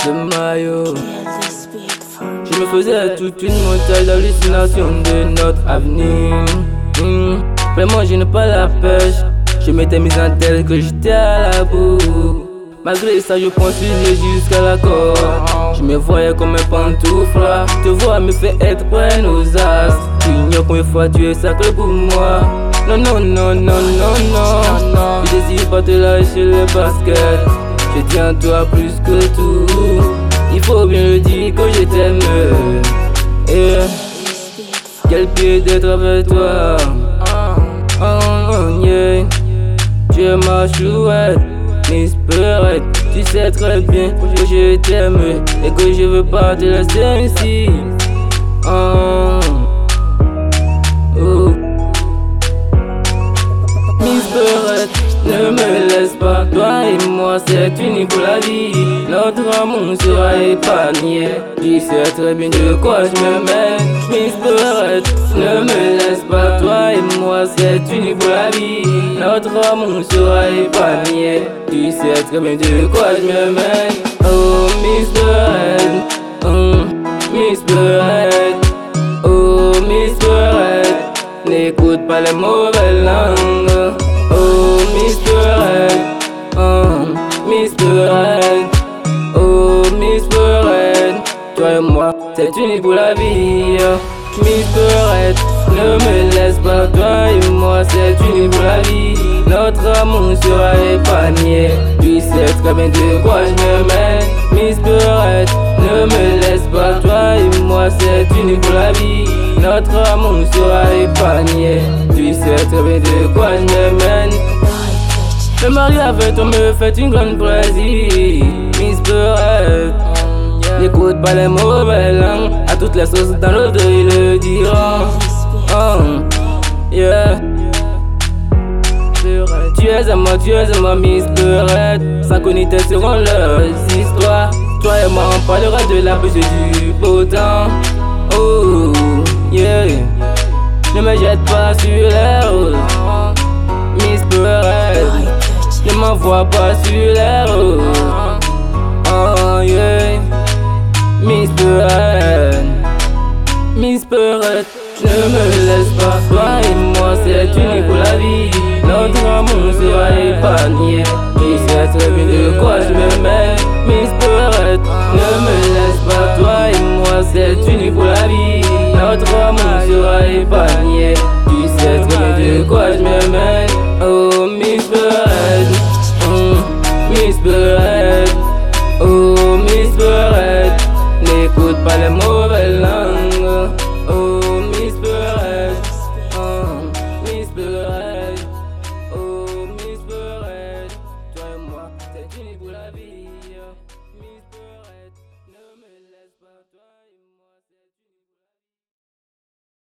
de maillot. Je me faisais toute une montagne d'hallucinations de notre avenir. Vraiment je n'ai pas la pêche. Je m'étais mis en tête que j'étais à la boue. Malgré ça je poursuivais jusqu'à la corde. Je me voyais comme un pantoufle. Te voir me fait être un aux as. Tu ignores combien de fois tu es sacré pour moi. Non, non, non, non, non, non. Je désire pas te lâcher le basket. Je tiens à toi plus que tout. Il faut bien le dire que je t'aime. Quel pied d'être avec toi. Yeah. Tu es ma chouette, Miss Perrette. Tu sais très bien que je t'aime et que je veux pas te laisser ainsi. Miss Perrette, ne me laisse pas. Toi et moi c'est unique pour la vie. Notre amour sera épargné. Tu sais très bien de quoi je me mets. Miss Perrette, ne me laisse pas. Toi et moi c'est unique pour la vie. Notre amour sera épargné. Tu sais très bien de quoi je me mets. Oh Miss Perrette, Miss Perrette, oh Miss Perrette. N'écoute pas les mauvaises langues. Oh Miss Perrette, Miss Perrette, oh Miss Perrette. Toi et moi, c'est unique pour la vie. Miss Perrette, ne me laisse pas. Toi et moi, c'est unique pour la vie. Notre amour sera épargné. Tu sais très bien de quoi je me mets. Miss Perrette, ne me laisse pas. Toi et moi, c'est unique pour la vie. Notre amour sera épargné. Tu sais très bien de quoi je me mène. Me marier avec toi me fait une grande plaisir. Miss Perrette, n'écoute pas les mauvaises langues. À toutes les sauces dans l'eau ils le diront. Yeah. Tu es à moi, Miss Perrette. Sans connaître seront leurs histoires. Toi et moi on parlera de la pêche du beau temps. Oh yeah. Ne me jette pas sur les roses, Miss Perrette. Ne m'envoie pas sur les roses. Oh yeah. Miss Perrette, Miss Perrette, ne me laisse pas. Toi et moi c'est unique pour la vie. Notre amour sera épargné. Tu sais très bien de quoi je me mets. Miss Perrette, ne me laisse pas. Toi et moi c'est unique pour la vie. Notre amour sera épargné. Tu sais très bien de quoi je me mets. Oh Miss Perrette, Miss Perrette, oh Miss Perrette. N'écoute pas les mauvaises langues. Oh Miss Perrette, Miss Perrette, oh Miss Perrette. Toi et moi, c'est unique pour la vie.